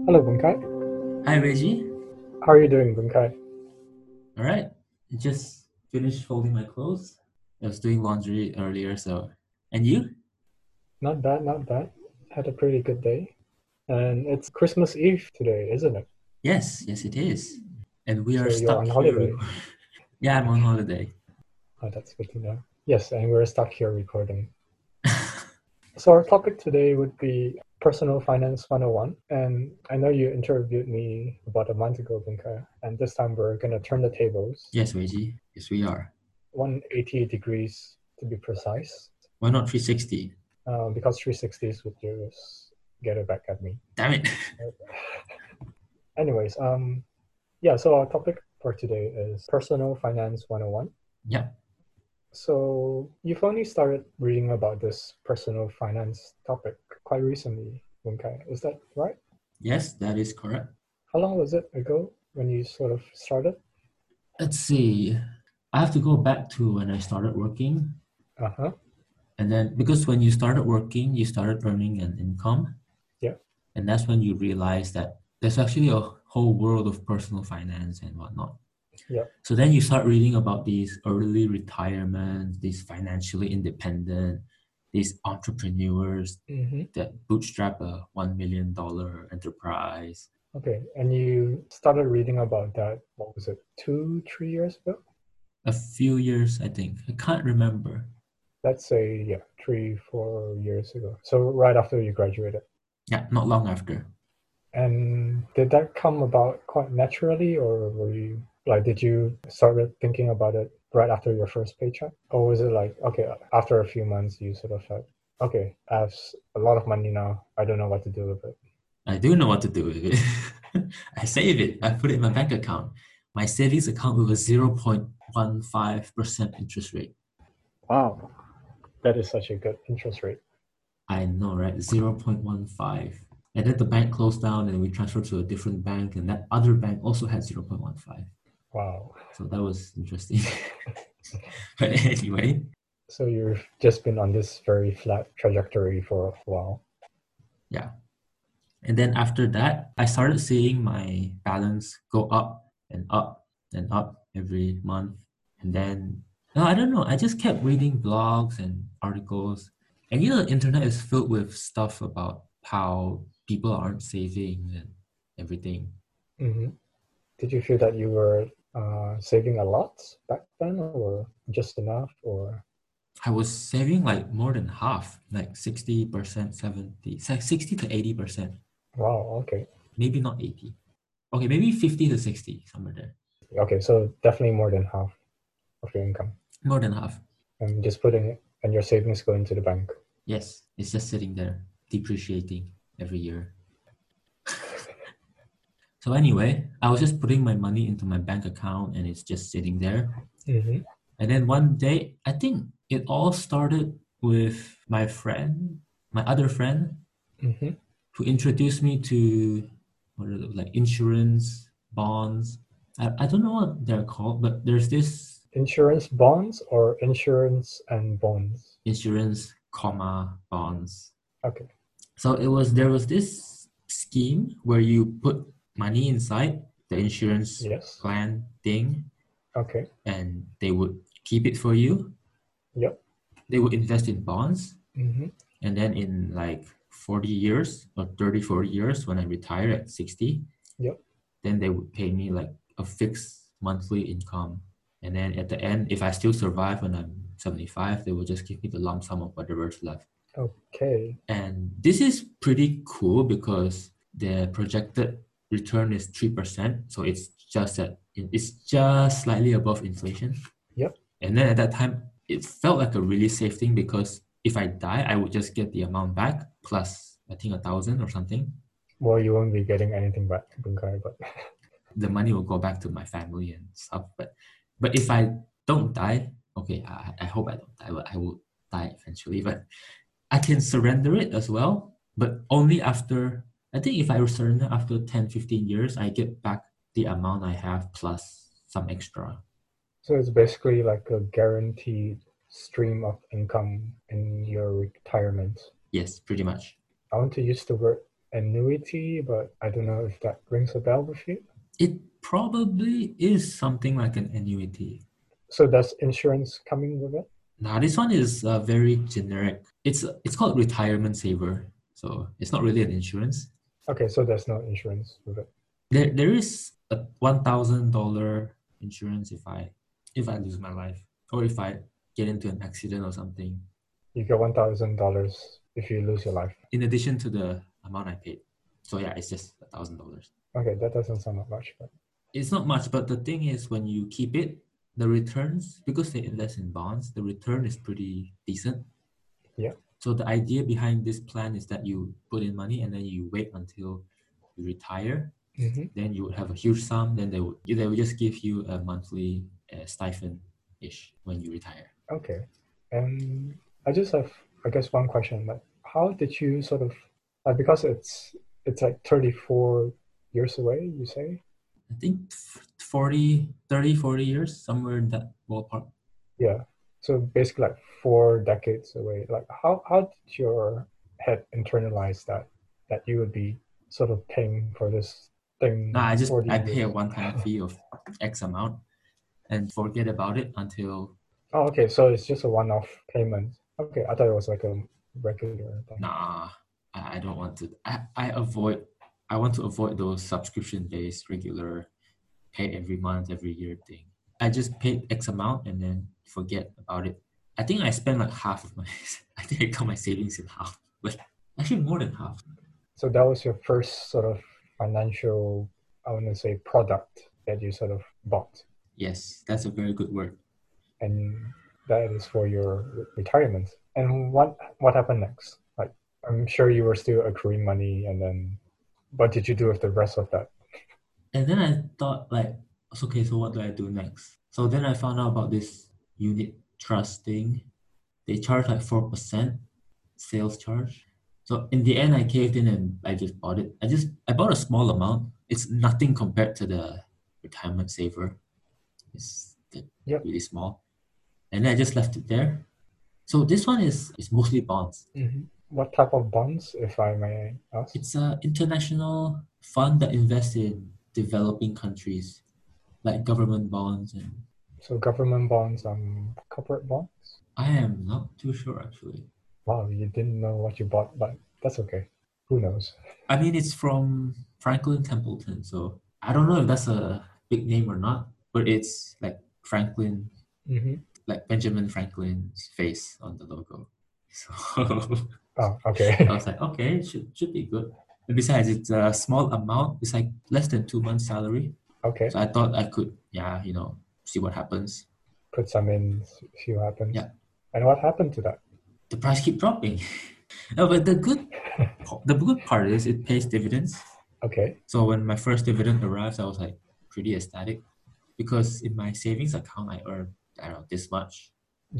Hello, Bunkai. Hi, Reggie. How are you doing, Bunkai? All right. I just finished folding my clothes. I was doing laundry earlier, so. And you? Not bad, not bad. Had a pretty good day. And it's Christmas Eve today, isn't it? Yes, it is. And we are So you're stuck on here holiday. recording. Yeah, I'm on holiday. Oh, that's good to know. Yes, and we're stuck here recording. So our topic today would be Personal Finance 101. And I know you interviewed me about a month ago, Bunkai. And this time we're going to turn the tables Yes, Reggie. Yes, we are. 180 degrees to be precise, Why not 360? because 360s would just get it back at me. Damn it. Anyways, yeah, so our topic for today is Personal Finance 101. Yeah. So you've only started reading about this personal finance topic quite recently, Wunkai. Is that right? Yes, that is correct. How long was it ago when you sort of started? Let's see. I have to go back to when I started working. Uh-huh. And then, because when you started working, you started earning an income. Yeah. And that's when you realize that there's actually a whole world of personal finance and whatnot. Yeah. So then you start reading about these early retirement, these financially independent, these entrepreneurs Mm-hmm. that bootstrap a $1 million enterprise. Okay. And you started reading about that, what was it, 2, 3 years ago? A few years, I think. I can't remember. Let's say, yeah, 3, 4 years ago. So right after you graduated. Yeah, not long after. And did that come about quite naturally, or were you like, did you started thinking about it right after your first paycheck? Or was it like, okay, after a few months, you sort of felt, okay, I have a lot of money now. I don't know what to do with it. I do know what to do with it. I save it. I put it in my bank account. My savings account with a 0.15% interest rate. Wow, that is such a good interest rate. I know, right? 0.15. And then the bank closed down and we transferred to a different bank, and that other bank also had 0.15. Wow. So that was interesting. But anyway, So you've just been on this very flat trajectory for a while. yeah. And then after that, I started seeing my balance go up and up and up every month. And then, no, I don't know. I just kept reading blogs and articles. And the internet is filled with stuff about how people aren't saving and everything. Hmm. Did you feel that you were saving a lot back then, or just enough, or? I was saving like more than half, like 60%, 70, it's like 60 to 80%. Wow, okay. Maybe not 80. Okay, maybe 50 to 60, somewhere there. Okay, so definitely more than half of your income. More than half. And just putting it and your savings go into the bank. Yes, it's just sitting there, depreciating every year. So anyway, I was just putting my money into my bank account and it's just sitting there. Mm-hmm. And then one day, I think it all started with my friend, my other friend, Mm-hmm. who introduced me to what are those, like insurance, bonds. I don't know what they're called, but there's this Insurance bonds or insurance and bonds? insurance, comma, bonds. Okay. So there was this scheme where you put money inside the insurance Yes. plan thing Okay. and they would keep it for you. Yep. They would invest in bonds, Mm-hmm. and then in like 40 years or 30, 40 years when I retire at 60, Yep. then they would pay me like a fixed monthly income. And then at the end, if I still survive when I'm 75, they will just give me the lump sum of whatever's left. Okay. And this is pretty cool because the projected return is 3%. So it's just slightly above inflation. Yep. And then at that time, it felt like a really safe thing because if I die, I would just get the amount back plus I think 1,000 or something. Well, you won't be getting anything back, Bunkai, but The money will go back to my family and stuff. But if I don't die, okay, I hope I don't die, but I will die eventually. But I can surrender it as well, but only after, I think if I surrender after 10, 15 years, I get back the amount I have plus some extra. so it's basically like a guaranteed stream of income in your retirement. Yes, pretty much. I want to use the word annuity, but I don't know if that rings a bell with you. It probably is something like an annuity. So does insurance coming with it? Now, this one is very generic. It's called retirement saver, so it's not really an insurance. Okay, so there's no insurance with it. There is a $1,000 insurance if I lose my life or if I get into an accident or something. You get $1,000 if you lose your life. In addition to the amount I paid. So yeah, it's just $1,000. Okay, that doesn't sound like much, but It's not much, but the thing is when you keep it, the returns, because they invest in bonds, the return is pretty decent. Yeah. So the idea behind this plan is that you put in money and then you wait until you retire. Then you would have a huge sum. Then they would just give you a monthly stipend-ish when you retire. Okay. And I just have, I guess, one question. Like, how did you sort of, because it's like 34 years away, you say? I think 40 years, somewhere in that ballpark. Yeah. So basically like 4 decades away. Like how did your head internalize that you would be sort of paying for this thing? No, I 40 pay a years? one-time fee of X amount and forget about it until Oh, okay. So it's just a one-off payment. Okay, I thought it was like a regular thing. nah, I don't want to. I want to avoid those subscription-based regular pay every month, every year thing. I just paid X amount and then forget about it. I think I spent like half of my I think I cut my savings in half. But actually more than half. So that was your first sort of financial, I want to say, product that you sort of bought. Yes, that's a very good word. And that is for your retirement. And what happened next? Like, I'm sure you were still accruing money, and then what did you do with the rest of that? And then I thought like, okay, so what do I do next? So then I found out about this unit trust thing. They charge like 4% sales charge. So in the end, I caved in and I just bought it. I bought a small amount. It's nothing compared to the retirement saver. It's Yep. really small. And then I just left it there. So this one is mostly bonds. What type of bonds, if I may ask? It's an international fund that invests in developing countries, like government bonds and. So government bonds and corporate bonds? I am not too sure actually. Wow, you didn't know what you bought, but that's okay. Who knows? I mean, it's from Franklin Templeton, so I don't know if that's a big name or not, but it's like Franklin, like Benjamin Franklin's face on the logo. So Oh, okay. I was like, okay, it should be good. And besides, it's a small amount. It's like less than 2 months' salary. Okay. So I thought I could, see what happens. Put some in, see what happens. Yeah. And what happened to that? The price keep dropping. No, but the good part is it pays dividends. Okay. So when my first dividend arrives, I was like pretty ecstatic because in my savings account I earned, I don't know, this much.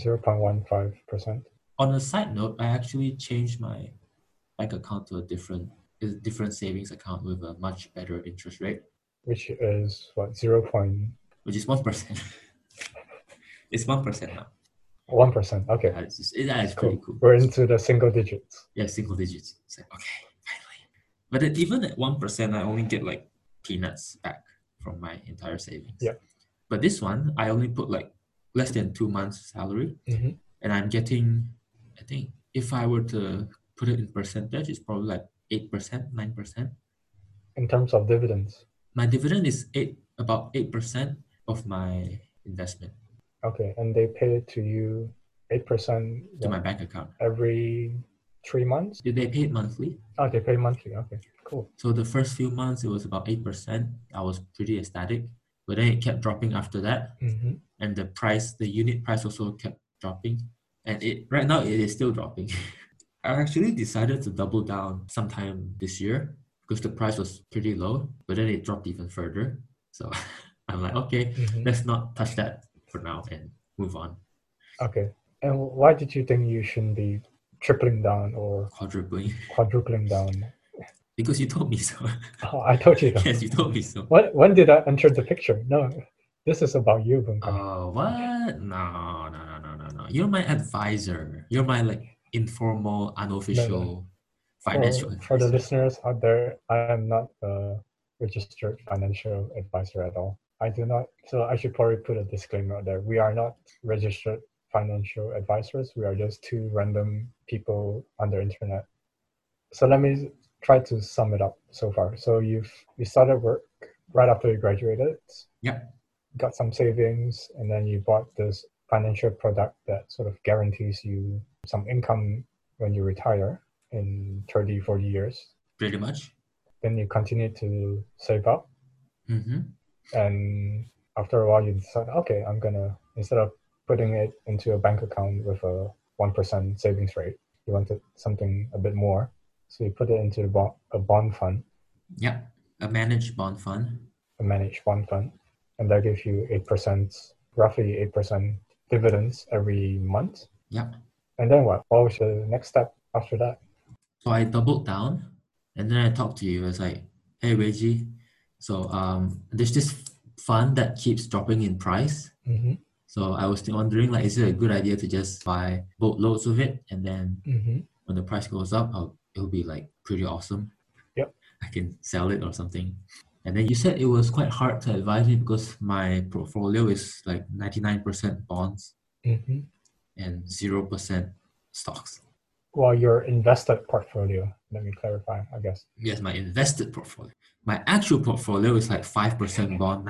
0.15%. On a side note, I actually changed my bank account to a different savings account with a much better interest rate. Which is what, 0. Which is 1%. It's 1% now. 1%. Okay. It's pretty cool. We're into the single digits. Yeah, single digits. It's like, okay, finally. But then even at 1%, I only get like peanuts back from my entire savings. Yeah. But this one, I only put like less than 2 months' salary. And I'm getting, I think, if I were to put it in percentage, it's probably like 8%, 9%. In terms of dividends? My dividend is about 8% of my investment. Okay, and they pay it to you 8% to my bank account every 3 months? They pay it monthly. Oh, they pay monthly. Okay, cool. So the first few months it was about 8%. I was pretty ecstatic, but then it kept dropping after that, and the unit price also kept dropping, and right now it is still dropping. I actually decided to double down sometime this year because the price was pretty low, but then it dropped even further. So I'm like, okay, let's not touch that for now and move on. Okay. And why did you think you shouldn't be tripling down or quadrupling down? Because you told me so. Oh, I told you that. Yes, you told me so. When did I enter the picture? No, this is about you, Bunkan. Oh, what? No. You're my advisor. You're my like informal, unofficial financial For the advisor. listeners out there, I am not a registered financial advisor at all. I do not, so I should probably put a disclaimer out there. We are not registered financial advisors. We are just two random people on the internet. So let me try to sum it up so far. So you started work right after you graduated, Yep. got some savings, and then you bought this financial product that sort of guarantees you some income when you retire in 30, 40 years. Pretty much. Then you continue to save up. Mm-hmm. And after a while, you decide, okay, I'm going to, instead of putting it into a bank account with a 1% savings rate, you wanted something a bit more. So you put it into a bond fund, Yep. A managed bond fund. a managed bond fund, and that gives you 8%, roughly 8% dividends every month. Yep. And then what? What was the next step after that? So I doubled down, and then I talked to you. I was like, "Hey, Reggie, so there's this fund that keeps dropping in price. Mm-hmm. So I was wondering, like, is it a good idea to just buy boatloads of it, and then Mm-hmm. when the price goes up, it'll be like pretty awesome. Yep. I can sell it or something." And then you said it was quite hard to advise me because my portfolio is like 99% bonds Mm-hmm. and 0% stocks. Well, your invested portfolio, let me clarify, I guess. Yes, my invested portfolio. My actual portfolio is like 5% bond,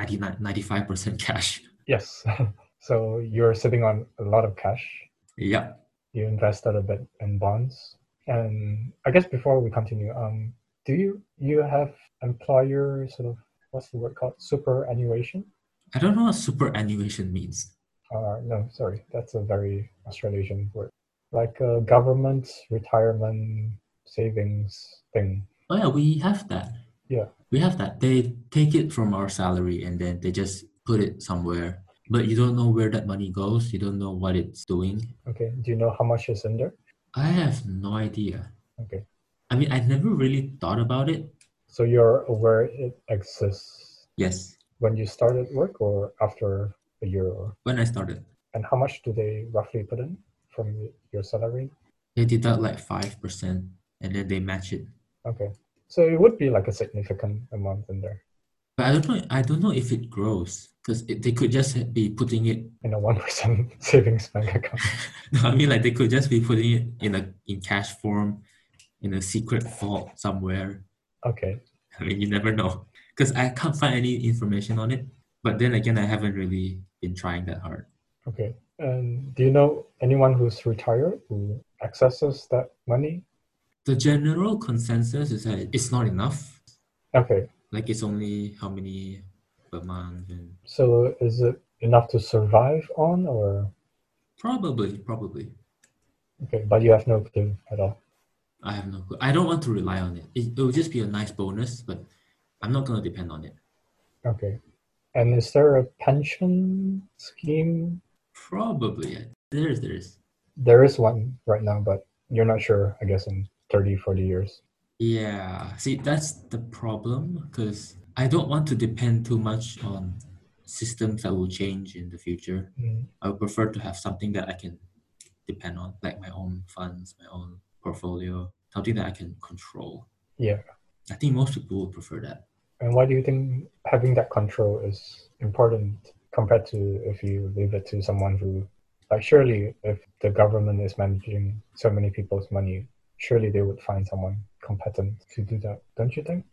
95% cash. Yes. So you're sitting on a lot of cash. Yep. You invested a bit in bonds. And I guess before we continue, do you have employer sort of, what's the word called? Superannuation? I don't know what superannuation means. No, sorry, that's a very Australasian word. Like a government retirement savings thing. Oh yeah, we have that. Yeah. We have that. They take it from our salary and then they just put it somewhere. But you don't know where that money goes. You don't know what it's doing. Okay. Do you know how much is in there? I have no idea. Okay. I mean, I never really thought about it. So you're aware it exists Yes, when you started work or after a year or, when I started, and how much do they roughly put in from your salary? they deduct like 5% and then they match it. Okay. So it would be like a significant amount in there But I don't know if it grows because they could just be putting it. in a 1% savings bank account. No, I mean, like they could just be putting it in cash form in a secret vault somewhere. Okay. I mean, you never know because I can't find any information on it. But then again, I haven't really been trying that hard. Okay. And do you know anyone who's retired who accesses that money? The general consensus is that it's not enough. Okay. Like it's only how many per month and So is it enough to survive on or probably. okay, but you have no clue at all. I have no clue. I don't want to rely on it. It will just be a nice bonus, but I'm not going to depend on it. Okay. And is there a pension scheme? Probably. There is. There is one right now, but you're not sure, I guess, in 30, 40 years. Yeah. See, that's the problem because I don't want to depend too much on systems that will change in the future. Mm. I would prefer to have something that I can depend on, like my own funds, my own portfolio, something that I can control. Yeah. I think most people would prefer that. And why do you think having that control is important compared to if you leave it to someone who, like, surely if the government is managing so many people's money, surely they would find someone competent to do that, don't you think?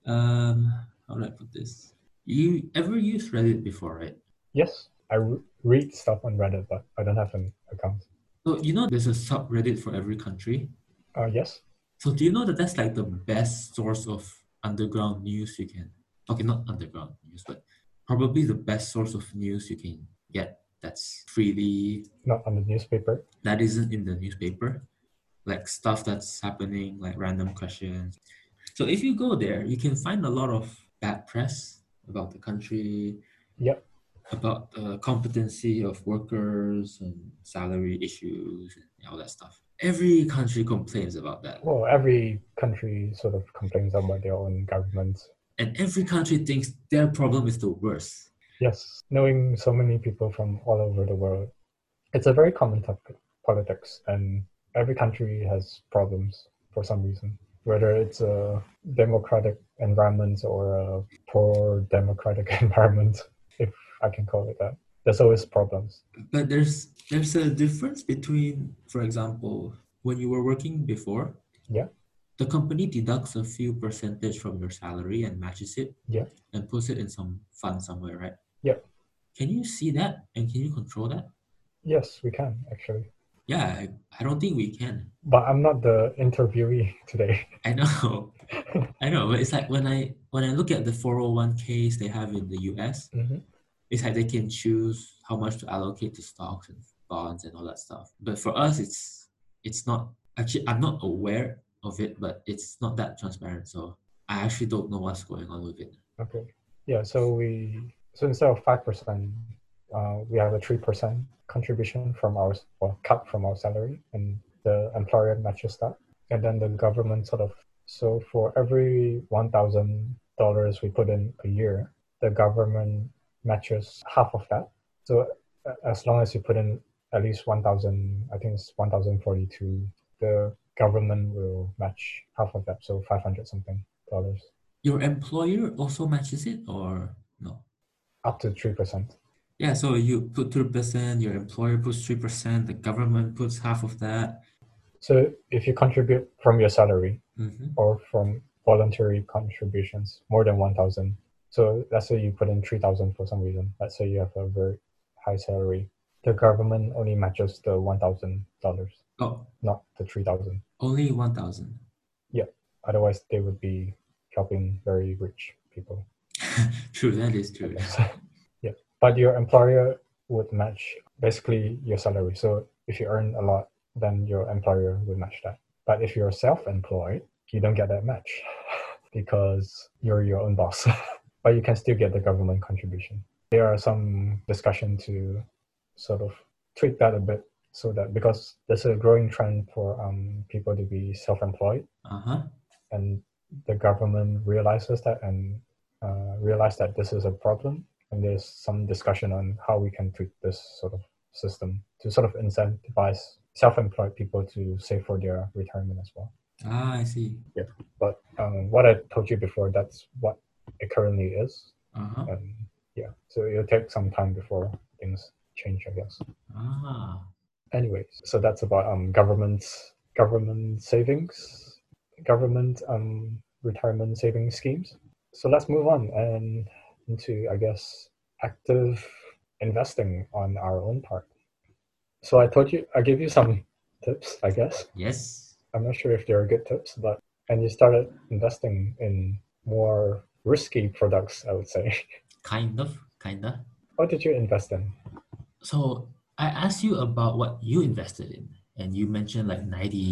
How do I put this? You ever used Reddit before, right? Yes, I read stuff on Reddit, but I don't have an account. So you know there's a subreddit for every country. Yes. So do you know that that's like the best source of underground news you can? Okay, not underground news, but probably the best source of news you can get that's freely, Not on the newspaper. that isn't in the newspaper, like stuff that's happening, like random questions. So if you go there, you can find a lot of bad press about the country, Yep. about the competency of workers and salary issues and all that stuff. Every country complains about that. Well, every country sort of complains about their own government. And every country thinks their problem is the worst. Yes, knowing so many people from all over the world, it's a very common topic, politics, and every country has problems. for some reason. Whether it's a democratic environment or a poor democratic environment, if I can call it that. There's always problems. But there's a difference between, for example, when you were working before, Yeah, the company deducts a few percentage from your salary and matches it yeah, and puts it in some fund somewhere, right? yeah. Can you see that and can you control that? Yes, we can actually. Yeah, I don't think we can. But I'm not the interviewee today. I know, I know, but it's like when I look at the 401ks they have in the US, Hmm. it's like they can choose how much to allocate to stocks and bonds and all that stuff. But for us, it's not actually. I'm not aware of it, but it's not that transparent. So I actually don't know what's going on with it. Okay. Yeah. So instead of 5%, we have a 3% contribution from our cut from our salary, and the employer matches that, and then the government so for every $1,000 we put in a year, the government matches half of that. So as long as you put in at least 1,000, I think it's 1,042, the government will match half of that, so 500 something dollars. Your employer also matches it or no? Up to 3%. Yeah, so you put 2%, your employer puts 3%, the government puts half of that. So if you contribute from your salary Mm-hmm. or from voluntary contributions more than 1,000, so let's say you put in 3,000 for some reason. Let's say you have a very high salary. The government only matches the $1,000, Oh, not the 3,000. only 1,000. Yeah. Otherwise, they would be helping very rich people. True, that is true. Yeah. But your employer would match basically your salary. So if you earn a lot, then your employer would match that. But if you're self-employed, you don't get that match because you're your own boss. But you can still get the government contribution. There are some discussion to sort of tweak that a bit so that because there's a growing trend for people to be self-employed, Uh-huh. and the government realizes that and realize that this is a problem, and there's some discussion on how we can tweak this sort of system to sort of incentivize self-employed people to save for their retirement as well. Ah, I see. Yeah, but what I told you before, that's what it currently is. Uh-huh. And yeah, so it'll take some time before things change, I guess. Ah. Anyways, so that's about government savings, government retirement savings schemes. So let's move on and into, I guess, active investing on our own part. So I gave you some tips, I guess. Yes. I'm not sure if they're good tips, and you started investing in more risky products, I would say. Kinda. What did you invest in? So I asked you about what you invested in, and you mentioned like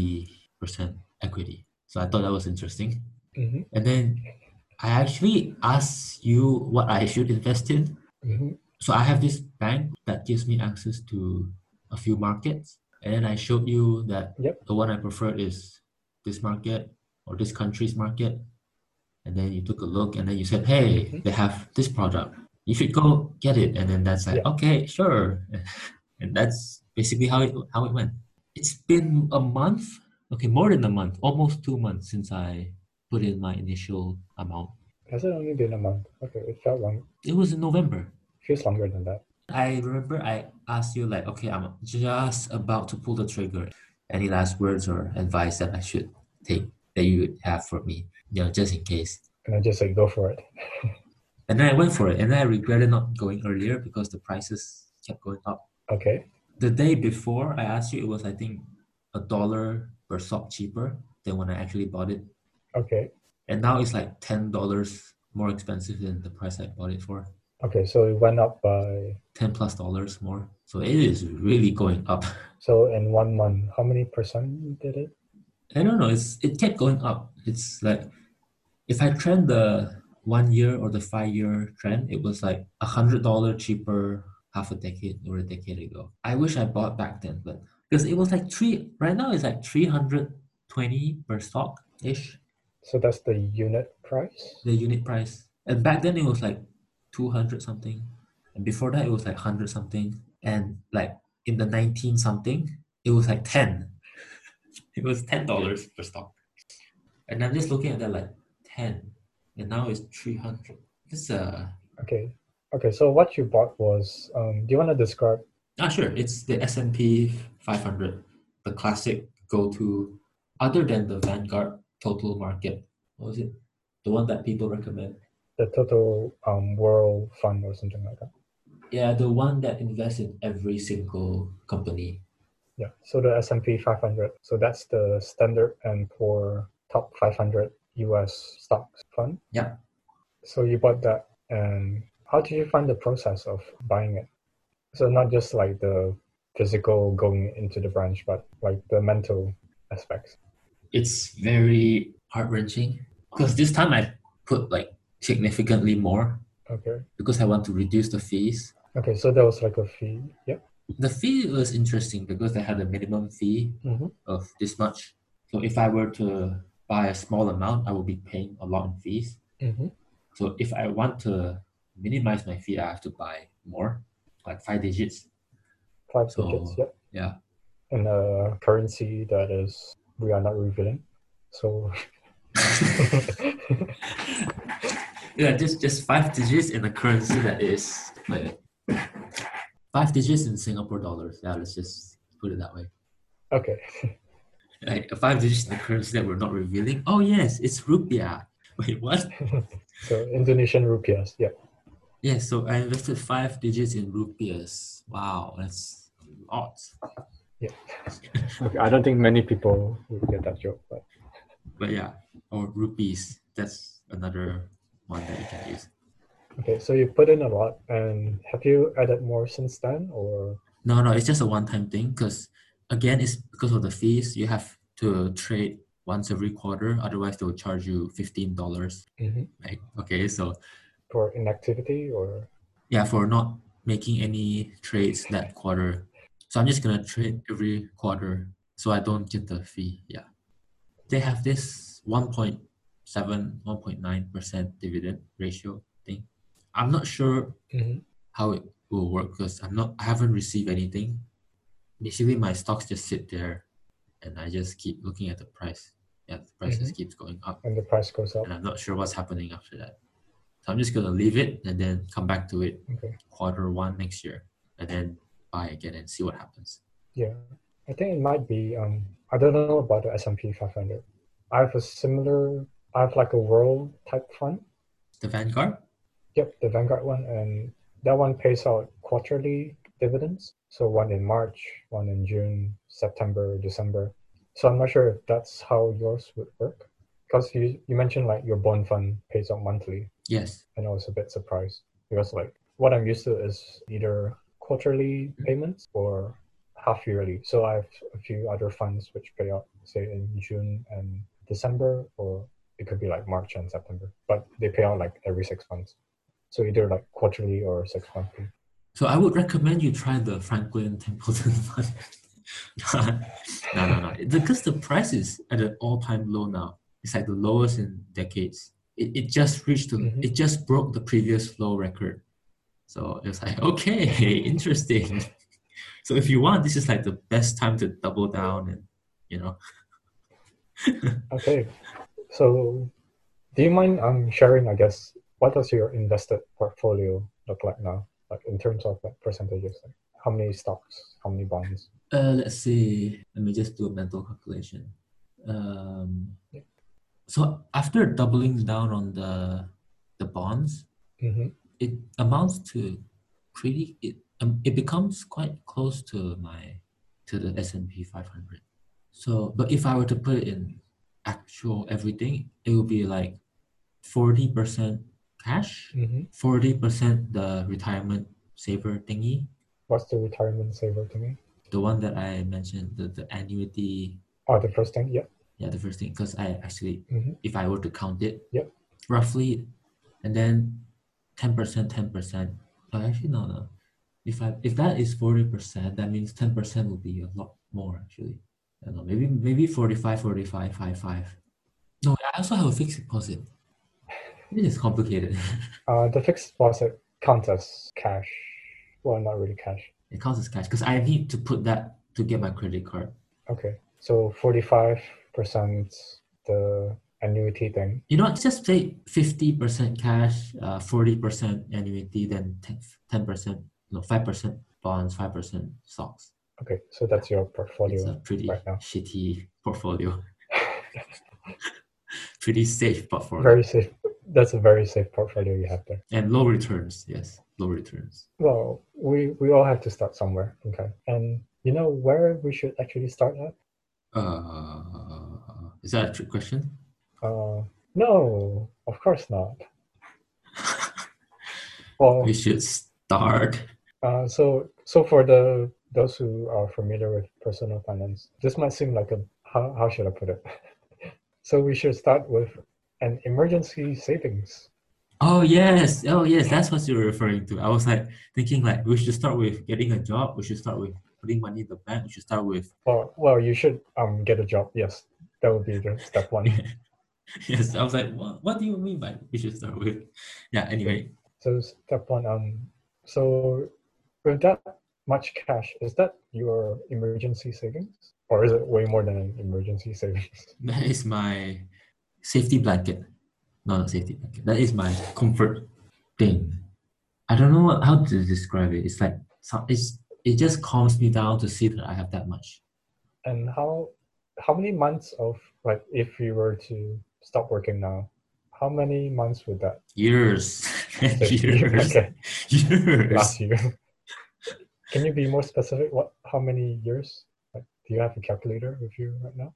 90% equity. So I thought that was interesting. Mm-hmm. And then I actually asked you what I should invest in. Mm-hmm. So I have this bank that gives me access to a few markets. And then I showed you that Yep. the one I prefer is this market or this country's market. And then you took a look and then you said, hey, they have this product. You should go get it. And then that's like, Yeah. okay, sure. And that's basically how it went. It's been a month, okay, more than a month, almost 2 months since I put in my initial amount. Has it only been a month? Okay, it felt long. It was in November. Feels longer than that. I remember I asked you like, okay, I'm just about to pull the trigger. Any last words or advice that I should take that you would have for me, just in case. And I just said, go for it. And then I went for it, and then I regretted not going earlier because the prices kept going up. Okay. The day before I asked you, it was I think $1 per stock cheaper than when I actually bought it. Okay. And now it's like $10 more expensive than the price I bought it for. Okay, so it went up by $10+ more. So it is really going up. So in 1 month, how many percent did it? I don't know. It kept going up. It's like if I trend the 1 year or the 5 year trend, it was like $100 cheaper half a decade or a decade ago. I wish I bought back then, but because it was like right now it's like 320 per stock ish. So that's the unit price? The unit price. And back then it was like 200 something. And before that it was like 100 something. And like in the 19 something, it was like 10. It was $10 per stock. And I'm just looking at that like 10, and now it's 300. It's Okay. Okay. So what you bought was, do you want to describe? sure, it's the S&P 500, the classic go-to, other than the Vanguard Total Market. What was it? The one that people recommend. The total world fund or something like that. Yeah, the one that invests in every single company. Yeah. So the S&P 500. So that's the Standard and Poor top 500 US stocks fund. Yeah. So you bought that, and how did you find the process of buying it? So not just like the physical going into the branch, but like the mental aspects. It's very heart-wrenching because this time I put like significantly more Okay. because I want to reduce the fees. Okay. So there was like a fee. Yep. The fee was interesting because they had a minimum fee Mm-hmm. of this much. So if I were to buy a small amount, I would be paying a lot in fees. Mm-hmm. So if I want to minimize my fee, I have to buy more, like 5 digits. 5 digits. So Yep. yeah, In a currency that is we are not revealing. So yeah, just 5 digits in a currency that is like 5 digits in Singapore dollars. Yeah, let's just put it that way. okay. Like 5 digits in a currency that we're not revealing. Oh yes, it's rupiah. Wait, what? So Indonesian rupiahs. Yeah. Yeah, so I invested 5 digits in rupiahs. Wow, that's a lot. Yeah. Okay. I don't think many people would get that joke, but But yeah, or rupees. That's another one that you can use. okay. So you put in a lot, and have you added more since then, or No, it's just a one-time thing because again, it's because of the fees. You have to trade once every quarter, otherwise they'll charge you $15. mm-hmm. Like, okay, so for inactivity, or yeah, for not making any trades that quarter. So I'm just gonna trade every quarter so I don't get the fee. Yeah. They have this 1.7, 1.9% dividend ratio thing. I'm not sure mm-hmm. how it will work because I haven't received anything. Basically my stocks just sit there and I just keep looking at the price. Yeah, the price Mm-hmm. just keeps going up and the price goes up. and I'm not sure what's happening after that. So I'm just gonna leave it and then come back to it Okay. Q1 next year and then buy again and see what happens. Yeah. I think it might be. I don't know about the S&P 500. I have a similar. I have like a world type fund. The Vanguard? Yep, the Vanguard one, and that one pays out quarterly dividends. So one in March, one in June, September, December. So I'm not sure if that's how yours would work. Because you mentioned like your bond fund pays out monthly, Yes. and I was a bit surprised because like what I'm used to is either quarterly payments or half yearly. So I have a few other funds which pay out say in June and December, or it could be like March and September, but they pay out like every 6 months. So either like quarterly or 6 monthly. So I would recommend you try the Franklin Templeton fund. No. Because the price is at an all-time low now. It's like the lowest in decades. It just reached Mm-hmm. it just broke the previous low record. So it's like, okay, interesting. So if you want, this is like the best time to double down and you know. Okay. So do you mind sharing, I guess, what does your invested portfolio look like now? Like in terms of like percentages, like how many stocks, how many bonds? Let's see. Let me just do a mental calculation. Yeah. So after doubling down on the bonds, Mm-hmm. it amounts to it becomes quite close to the S&P 500. So, but if I were to put it in actual everything, it would be like 40% cash, Mm-hmm. 40% the retirement saver thingy, What's the retirement saver to me? the one that I mentioned, the annuity. Oh, the first thing, yeah. Yeah, the first thing, because I actually, Mm-hmm. if I were to count it, Yep. roughly, and then 10%, 10%. Oh, actually, no. If that is 40%, that means 10% will be a lot more actually. I don't know, maybe 45, 45, 55. No, I also have a fixed deposit. It is complicated. The fixed deposit counts as cash. Well, not really cash. It counts as cash because I need to put that to get my credit card. Okay. So 45% the annuity thing. You know, just say 50% cash, 40% annuity, then 10%, no, 5% bonds, 5% stocks. Okay, so that's your It's a portfolio pretty right now. shitty portfolio. Pretty safe portfolio. Very safe. That's a very safe portfolio you have there. And low returns, yes, low returns. Well, we all have to start somewhere. Okay. And you know where we should actually start at? Is that a trick question? No, of course not. Well, We should start. So for those who are familiar with personal finance, this might seem like a how should I put it? So we should start with an emergency savings. Oh yes, that's what you're referring to. I was like thinking like we should start with getting a job. We should start with putting money in the bank. We should start with Well, you should get a job. Yes, that would be the step one. yes. I was like, what do you mean by we should start with? Yeah. Anyway, So step one, so with that much cash, is that your emergency savings, or is it way more than an emergency savings? that is my safety blanket. No, not safety blanket. That is my comfort thing. I don't know how to describe it. It's like it just calms me down to see that I have that much. And how many months of, like, if you were to stop working now, how many months would that Years, safety years, blanket years. last you? Can you be more specific? How many years? Like, do you have a calculator with you right now,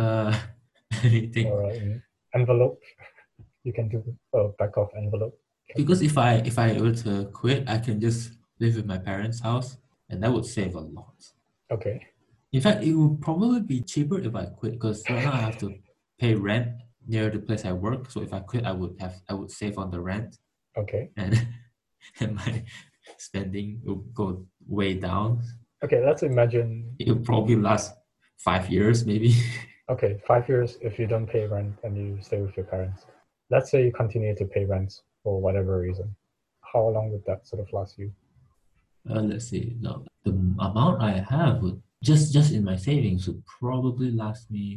Anything. or an envelope? You can do a back of envelope. Because if I were to quit, I can just live in my parents' house, and that would save a lot. Okay. In fact, it would probably be cheaper if I quit because right now I have to pay rent near the place I work. So if I quit, I would save on the rent, Okay. and and my spending will go way down. Okay. Let's imagine. It will probably last 5 years, maybe. Okay, 5 years if you don't pay rent and you stay with your parents. Let's say you continue to pay rent for whatever reason. How long would that sort of last you? Let's see. No, the amount I have would just in my savings would probably last me.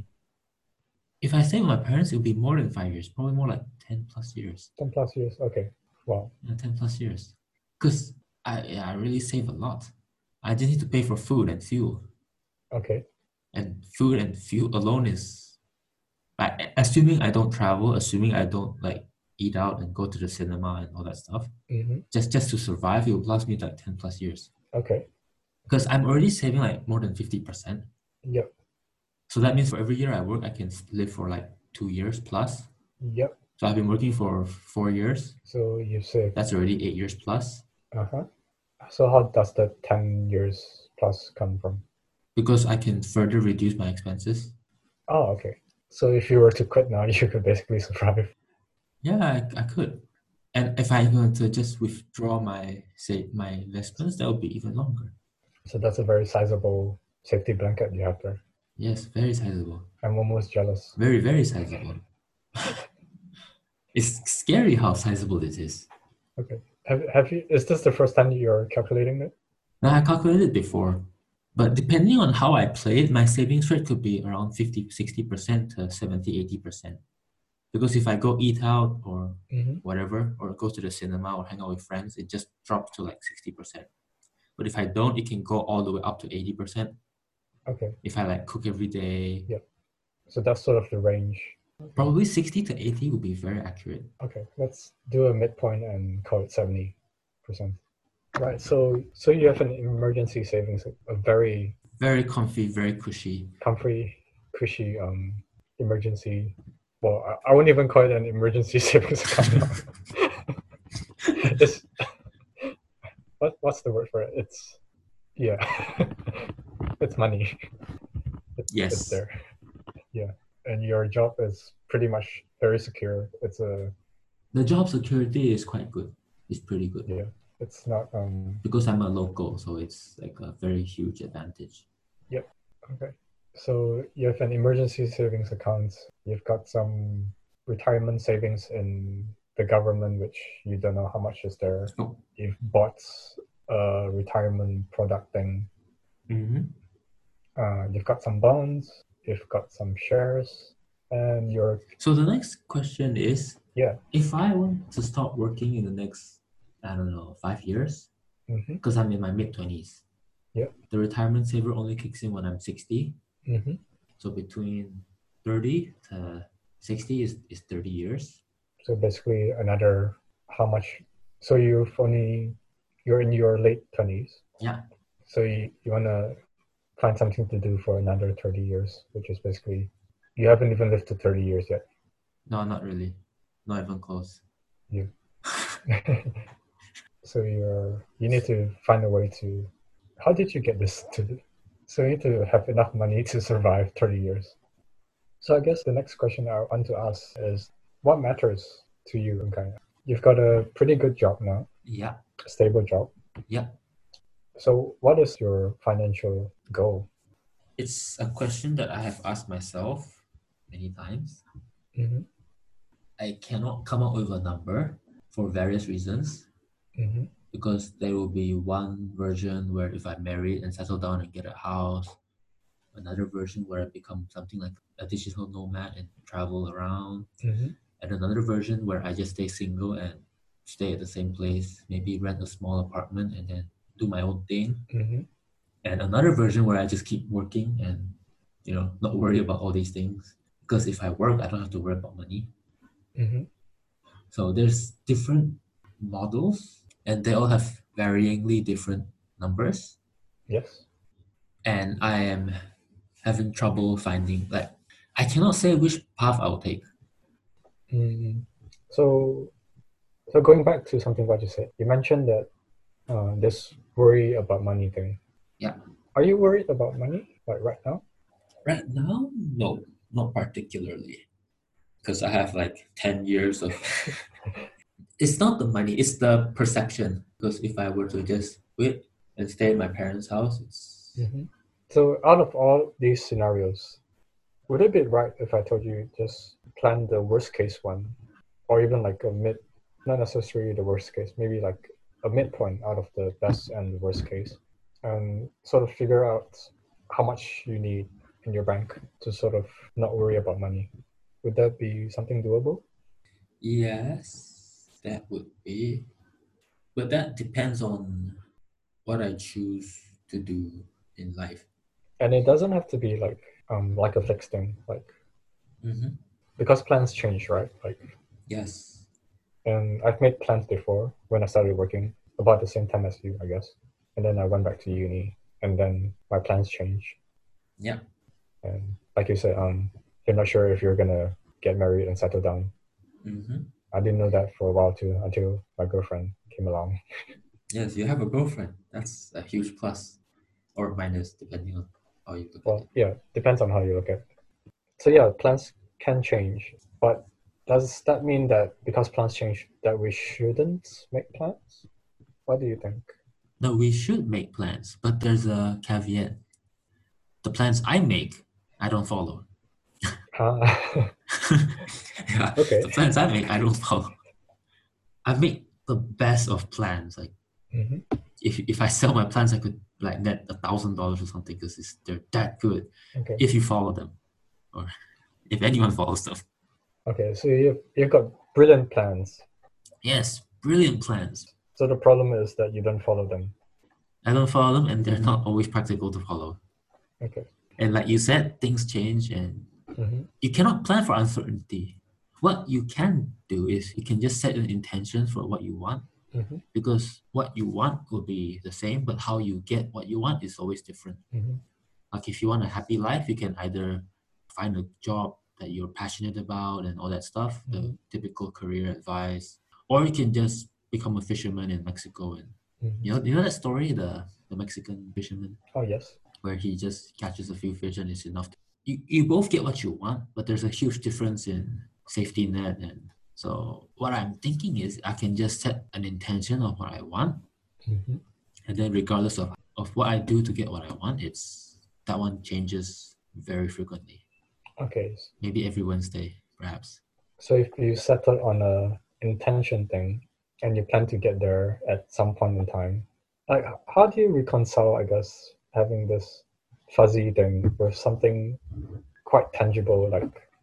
If I stay with my parents, it would be more than 5 years. Probably more like 10 plus years. 10 plus years. Okay. Wow. Yeah, 10 plus years. Because I really save a lot. I just need to pay for food and fuel. Okay. And food and fuel alone is, assuming I don't travel, assuming I don't like eat out and go to the cinema and all that stuff. Mm-hmm. Just to survive, it will last me like 10 plus years. Okay. Because I'm already saving like more than 50%. Yep. So that means for every year I work, I can live for like 2 years plus. Yep. So I've been working for 4 years. So you saved. That's already 8 years plus. Uh-huh. So how does the 10 years plus come from? Because I can further reduce my expenses. Oh, okay. So if you were to quit now, you could basically survive. Yeah, I could. And if I were to just withdraw my investments, that would be even longer. So that's a very sizable safety blanket you have there. Yes, very sizable. I'm almost jealous. Very, very sizable. It's scary how sizable it is. Okay. Have you? Is this the first time you're calculating it? Now, I calculated before, but depending on how I play it, my savings rate could be around 50, 60% to 70, 80%. Because if I go eat out or whatever, or go to the cinema or hang out with friends, it just drops to like 60%. But if I don't, it can go all the way up to 80%. Okay. If I like cook every day. Yep. So that's sort of the range. Probably 60 to 80 would be very accurate. Okay, let's do a midpoint and call it 70%. Right. So you have an emergency savings, a very comfy, very cushy, cushy emergency. Well, I wouldn't even call it an emergency savings account. It's what's the word for it? It's it's money. Yes. It's there. Yeah. And your job is pretty much very secure. The job security is quite good. It's pretty good. Yeah. It's not because I'm a local, so it's like a very huge advantage. Yep. Okay. So you have an emergency savings account. You've got some retirement savings in the government, which you don't know how much is there. Oh. You've bought a retirement product thing. Mm-hmm. You've got some bonds. You've got some shares. And your So the next question is, yeah. if I want to start working in the next, I don't know, 5 years, Mm-hmm. because I'm in my mid-20s, Yeah. the retirement saver only kicks in when I'm 60. Mm-hmm. So between 30 to 60 is 30 years. So basically another how much? So you're in your late 20s. Yeah. So you want to find something to do for another 30 years, which is basically you haven't even lived to 30 years yet. No, not really. Not even close. You. So you need to find a way to. How did you get this to? So you need to have enough money to survive 30 years. So I guess the next question I want to ask is, what matters to you, Kai? You've got a pretty good job now, Yeah. a stable job. Yeah. So what is your financial goal? It's a question that I have asked myself many times. Mm-hmm. I cannot come up with a number for various reasons. Mm-hmm. Because there will be one version where if I marry and settle down and get a house, another version where I become something like a digital nomad and travel around, Mm-hmm. and another version where I just stay single and stay at the same place, maybe rent a small apartment and then do my own thing, Mm-hmm. and another version where I just keep working and not worry about all these things because if I work, I don't have to worry about money. Mm-hmm. So there's different models and they all have varyingly different numbers. Yes. And I am having trouble finding like I cannot say which path I'll take. Mm-hmm. So so going back to something what you said, you mentioned that this worry about money thing. Yeah. Are you worried about money like right now? Right now, no, not particularly. Because I have like 10 years of it's not the money, it's the perception. Because if I were to just quit and stay in my parents' house, it's Mm-hmm. So out of all these scenarios, would it be right if I told you just plan the worst case one, or even like a mid, not necessarily the worst case, maybe like a midpoint out of the best and the worst case, and sort of figure out how much you need in your bank to sort of not worry about money? Would that be something doable? yes, that would be. But that depends on what I choose to do in life. And it doesn't have to be like a fixed thing, like Mm-hmm. because plans change, right? Like, Yes. and I've made plans before when I started working about the same time as you, I guess. And then I went back to uni, and then my plans changed. Yeah. And like you said, you're not sure if you're gonna get married and settle down. Mm-hmm. I didn't know that for a while too until my girlfriend came along. Yes, you have a girlfriend. That's a huge plus or minus depending on how you look at Well, it. yeah, depends on how you look at it. So yeah, plans can change, but does that mean that because plans change that we shouldn't make plans? What do you think? No, we should make plans, but there's a caveat. The plans I make, I don't follow. Ah, Yeah, okay. the plans I make, I don't follow. I make the best of plans. Like Hmm. if I sell my plans, I could like net $1,000 or something because they're that good Okay. if you follow them or if anyone follows them. Okay. So you've got brilliant plans. Yes, brilliant plans. So the problem is that you don't follow them. I don't follow them, and they're not always practical to follow. Okay. And like you said, things change, and Hmm. you cannot plan for uncertainty. What you can do is you can just set an intention for what you want Hmm. because what you want will be the same, but how you get what you want is always different. Hmm. Like if you want a happy life, you can either find a job that you're passionate about and all that stuff, the Hmm. typical career advice, or you can just become a fisherman in Mexico and Hmm. you know that story, the Mexican fisherman Oh yes. where he just catches a few fish and it's enough. You both get what you want, but there's a huge difference in safety net. And so what I'm thinking is I can just set an intention of what I want. Hmm. And then regardless of what I do to get what I want, it's that one changes very frequently. Okay. Maybe every Wednesday, perhaps. So if you settle on a intention thing and you plan to get there at some point in time, like how do you reconcile, I guess, having this fuzzy thing with something quite tangible, like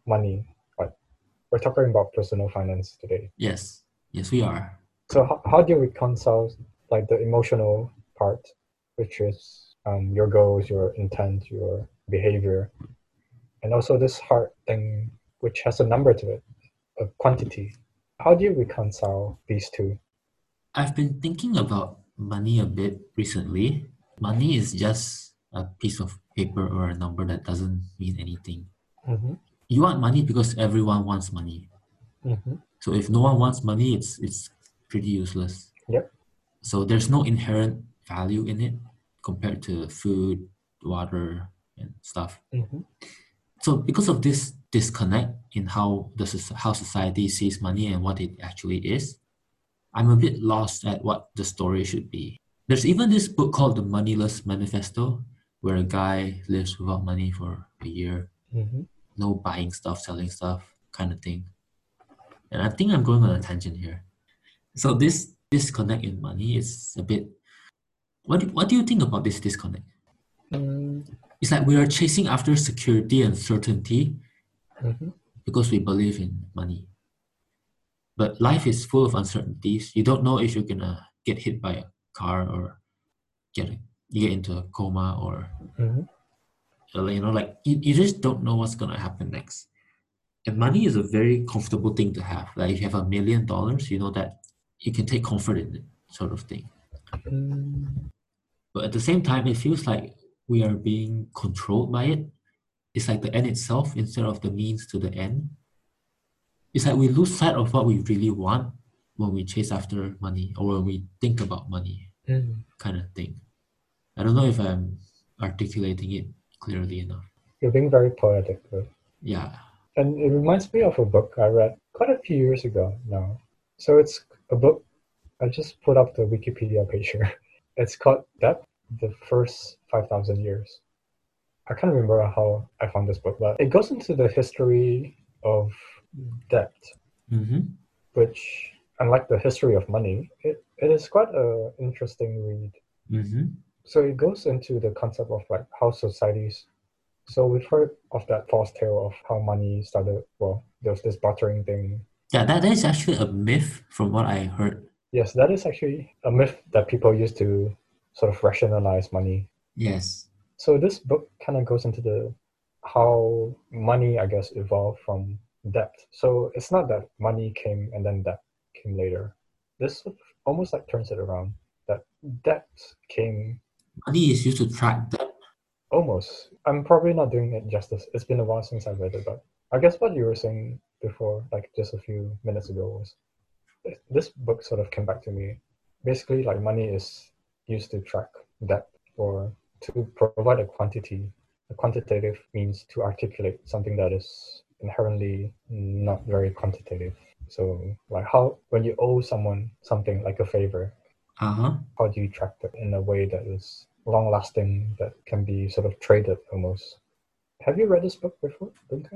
money, like we're talking about personal finance today. Yes, we are. So how do you reconcile like the emotional part, which is your goals, your intent, your behavior, and also this hard thing which has a number to it, a quantity. How do you reconcile these two? I've been thinking about money a bit recently. Money is just a piece of paper or a number that doesn't mean anything. Mm-hmm. You want money because everyone wants money. Mm-hmm. So if no one wants money, it's pretty useless. Yep. So there's no inherent value in it compared to food, water, and stuff. Mm-hmm. So because of this disconnect in how society sees money and what it actually is, I'm a bit lost at what the story should be. There's even this book called The Moneyless Manifesto, where a guy lives without money for a year, Mm-hmm. no buying stuff, selling stuff, kind of thing. And I think I'm going on a tangent here. So this disconnect in money is a bit. What do you think about this disconnect? Mm-hmm. It's like we are chasing after security and certainty Mm-hmm. because we believe in money. But life is full of uncertainties. You don't know if you're gonna get hit by a car or you get into a coma or Mm-hmm. like you just don't know what's gonna happen next. And money is a very comfortable thing to have. Like if you have $1 million, you know that you can take comfort in it, sort of thing. Mm-hmm. But at the same time, it feels like we are being controlled by it. It's like the end itself instead of the means to the end. It's like we lose sight of what we really want when we chase after money or when we think about money, kind of thing. I don't know if I'm articulating it clearly enough. You're being very poetic, though. Yeah. And it reminds me of a book I read quite a few years ago now. So it's a book, I just put up the Wikipedia page here. It's called Debt, the First 5,000 Years. I can't remember how I found this book, but it goes into the history of debt, Mm-hmm. which, unlike the history of money, it is quite an interesting read. Mm-hmm. So it goes into the concept of like how societies. So we've heard of that false tale of how money started. Well, there was this bartering thing. Yeah, that is actually a myth from what I heard. Yes, that is actually a myth that people use to sort of rationalize money. Yes. So this book kind of goes into the how money, I guess, evolved from debt. So it's not that money came and then debt came later. This sort of almost like turns it around. That debt came Money is used to track debt. almost. I'm probably not doing it justice. It's been a while since I read it, but I guess what you were saying before, like just a few minutes ago, was this book sort of came back to me. Basically, like money is used to track debt or to provide a quantity. A quantitative means to articulate something that is inherently not very quantitative. So, like how when you owe someone something like a favor, Uh-huh. how do you track that in a way that is long lasting, that can be sort of traded almost? Have you read this book before, Duncan?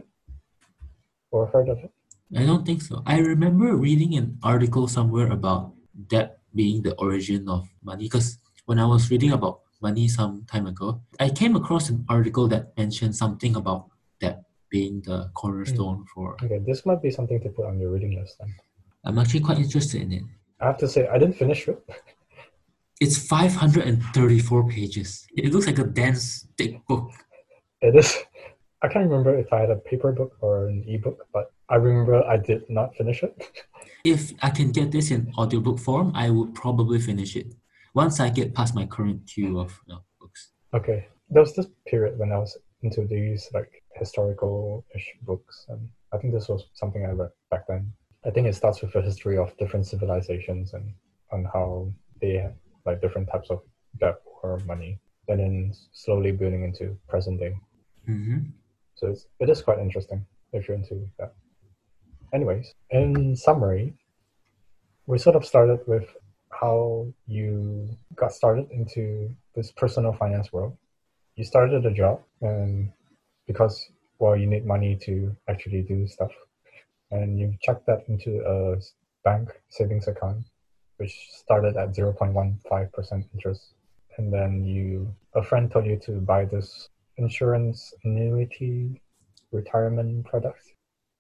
Or heard of it? I don't think so. I remember reading an article somewhere about debt being the origin of money because when I was reading about money some time ago, I came across an article that mentioned something about debt being the cornerstone for. Okay, this might be something to put on your reading list then. I'm actually quite interested in it. I have to say, I didn't finish it. It's 534 pages. It looks like a dense, thick book. It is. I can't remember if I had a paper book or an ebook, but I remember I did not finish it. If I can get this in audiobook form, I would probably finish it once I get past my current queue of books. Okay, there was this period when I was into these like historical-ish books, and I think this was something I read back then. I think it starts with a history of different civilizations and on how they had like different types of debt or money, and then slowly building into present day. Mm-hmm. So it is quite interesting if you're into that. Anyways, in summary, we sort of started with how you got started into this personal finance world. You started a job, and because, well, you need money to actually do stuff, and you checked that into a bank savings account, which started at 0.15% interest. And then a friend told you to buy this insurance annuity retirement product.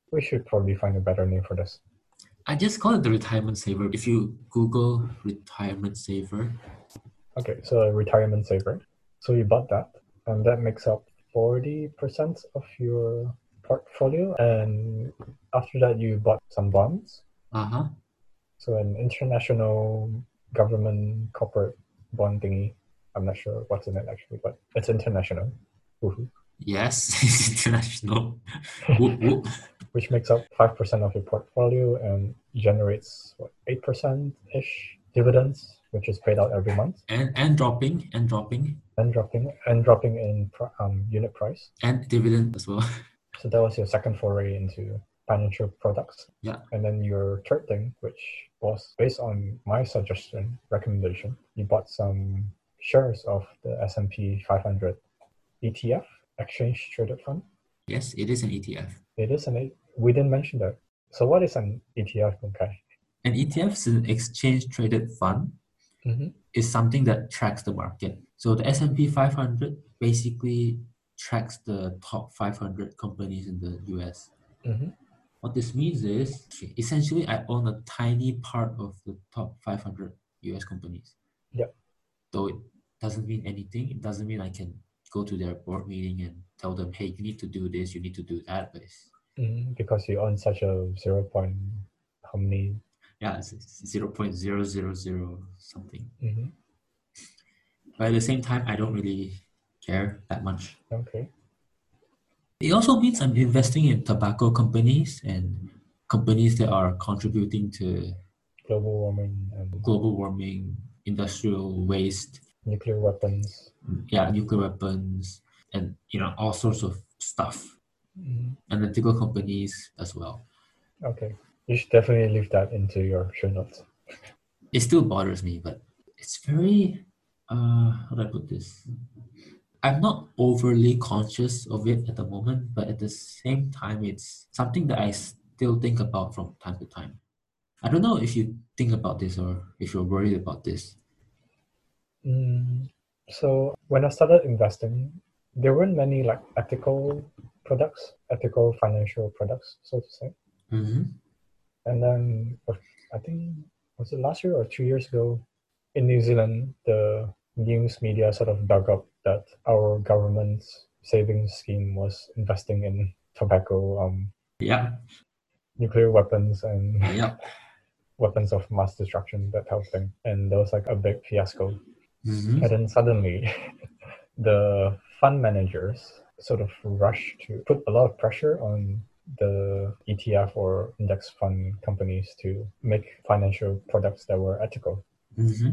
We should probably find a better name for this. I just call it the retirement saver. If you Google retirement saver, Okay, so a retirement saver. So you bought that, and that makes up 40% of your portfolio. And after that, you bought some bonds. uh-huh. So an international government corporate bond thingy. I'm not sure what's in it actually, but it's international. Woohoo. Yes, it's international. Whoop, whoop. Which makes up 5% of your portfolio and generates what, 8%-ish dividends, which is paid out every month, And dropping and dropping in unit price. and dividend as well. So that was your second foray into financial products. Yeah. And then your third thing, which was based on my recommendation, you bought some shares of the S&P 500 ETF, exchange traded fund. Yes, it is an ETF. It is we didn't mention that. So what is an ETF, Kai? An ETF is an exchange traded fund. Mm-hmm. Is something that tracks the market. So the S&P 500 basically tracks the top 500 companies in the US. Mm-hmm. What this means is, essentially, I own a tiny part of the top 500 US companies. Yeah. Though it doesn't mean anything. It doesn't mean I can go to their board meeting and tell them, hey, you need to do this, you need to do that. But because you own such a 0. How many? Yeah, it's 0.000 something. Mm-hmm. But at the same time, I don't really care that much. Okay. It also means I'm investing in tobacco companies and companies that are contributing to global warming, industrial waste, nuclear weapons. Yeah, nuclear weapons, and all sorts of stuff. Mm-hmm. And ethical companies as well. Okay, you should definitely leave that into your show notes. It still bothers me, but it's very how do I put this? I'm not overly conscious of it at the moment, but at the same time, it's something that I still think about from time to time. I don't know if you think about this or if you're worried about this. So when I started investing, there weren't many ethical financial products, so to say. Mm-hmm. And then I think, was it last year or 2 years ago, in New Zealand, the news media sort of dug up that our government's savings scheme was investing in tobacco, nuclear weapons, and weapons of mass destruction, that type of thing. And there was a big fiasco. Mm-hmm. And then suddenly, the fund managers sort of rushed to put a lot of pressure on the ETF or index fund companies to make financial products that were ethical. Mm-hmm.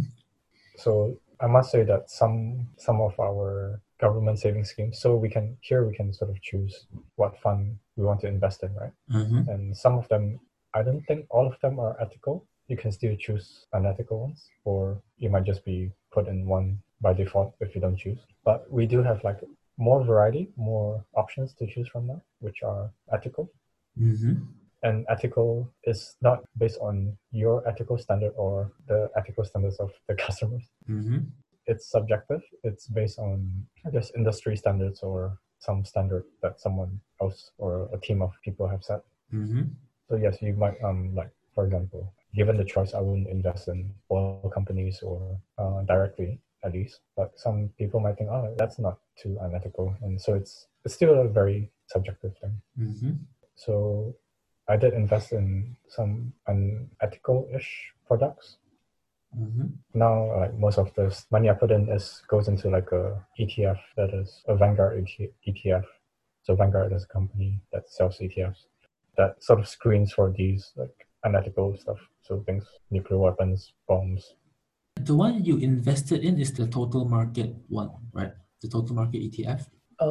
So I must say that some of our government saving schemes, so we can sort of choose what fund we want to invest in, right? Mm-hmm. And some of them, I don't think all of them are ethical. You can still choose unethical ones, or you might just be put in one by default if you don't choose. But we do have more variety, more options to choose from now, which are ethical. Mm-hmm. And ethical is not based on your ethical standard or the ethical standards of the customers. Mm-hmm. It's subjective. It's based on, I guess, industry standards or some standard that someone else or a team of people have set. Mm-hmm. So yes, you might for example, given the choice, I wouldn't invest in oil companies or directly, at least. But some people might think, oh, that's not too unethical, and so it's still a very subjective thing. Mm-hmm. So I did invest in some unethical-ish products. Mm-hmm. Now, most of the money I put in goes into a ETF that is a Vanguard ETF. So Vanguard is a company that sells ETFs that sort of screens for these unethical stuff. So things, nuclear weapons, bombs. The one you invested in is the total market one, right? The total market ETF?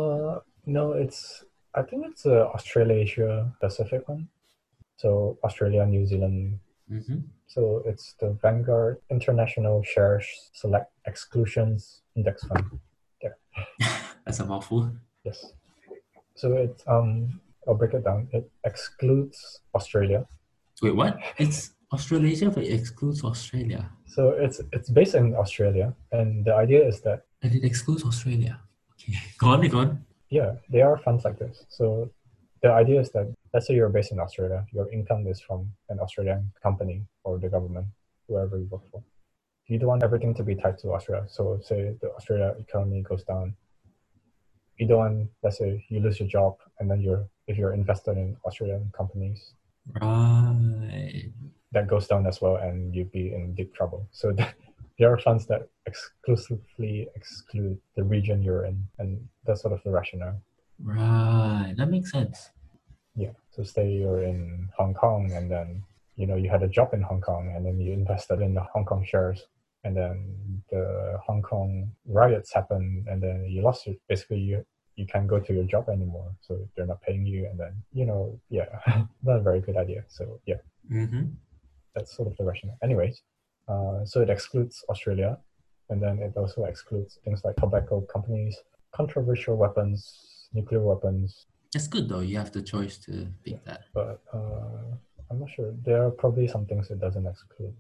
No, I think it's a Australasia Pacific one. So Australia, New Zealand. Mm-hmm. So it's the Vanguard International Shares Select Exclusions Index Fund. There. That's a mouthful. Yes. So it's I'll break it down. It excludes Australia. Wait, what? It's Australasia, but it excludes Australia. So it's based in Australia, and the idea is that. And it excludes Australia. Okay, go on. Yeah, there are funds like this. So the idea is that let's say you're based in Australia, your income is from an Australian company or the government, whoever you work for. You don't want everything to be tied to Australia. So say the Australia economy goes down. You don't want, let's say you lose your job and then if you're invested in Australian companies, Right. that goes down as well and you'd be in deep trouble. So there are funds that exclusively exclude the region you're in, and that's sort of the rationale. Right. That makes sense. Yeah. So say you're in Hong Kong and then, you had a job in Hong Kong and then you invested in the Hong Kong shares and then the Hong Kong riots happened and then you lost it. Basically, you can't go to your job anymore. So they're not paying you. And then, not a very good idea. So yeah, that's sort of the rationale. Anyways, so it excludes Australia. And then it also excludes things like tobacco companies, controversial weapons, nuclear weapons. That's good though. You have the choice to pick that. But I'm not sure. There are probably some things it doesn't exclude.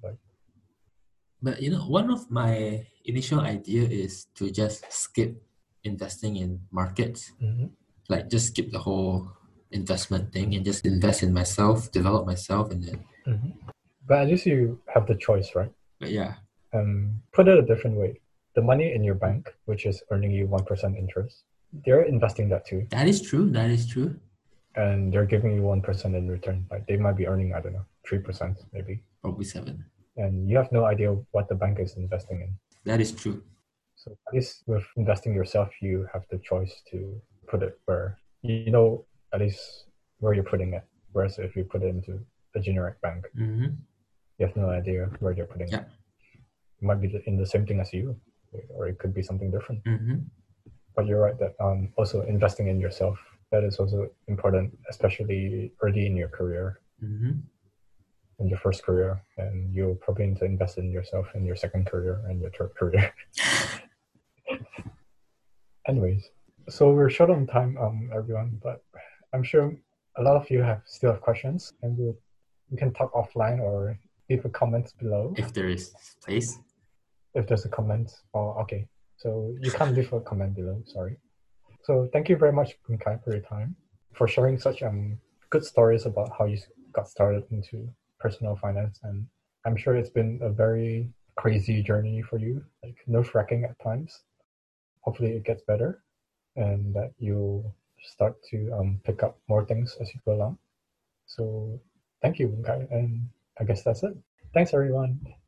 But one of my initial idea is to just skip investing in markets. Like just skip the whole investment thing and just invest in myself, develop myself, and then. But at least you have the choice, right? But yeah. Put it a different way. The money in your bank, which is earning you 1% interest, they're investing that too. That is true. That is true. And they're giving you 1% in return. Like they might be earning, I don't know, 3% maybe. Probably 7. And you have no idea what the bank is investing in. That is true. So at least with investing yourself, you have the choice to put it where you know at least where you're putting it. Whereas if you put it into a generic bank, you have no idea where they're putting it. It might be in the same thing as you, or it could be something different. But you're right that also investing in yourself, that is also important, especially early in your career, in your first career, and you'll probably need to invest in yourself in your second career and your third career. Anyways, so we're short on time, everyone, but I'm sure a lot of you still have questions, and we can talk offline or leave a comment below. If there is space. If there's a comment. Oh, okay. So you can't leave a comment below, sorry. So thank you very much, Khun Khai, for your time, for sharing such good stories about how you got started into personal finance. And I'm sure it's been a very crazy journey for you, like nerve-wracking at times. Hopefully it gets better and that you'll start to pick up more things as you go along. So thank you, Khun Khai, and I guess that's it. Thanks, everyone.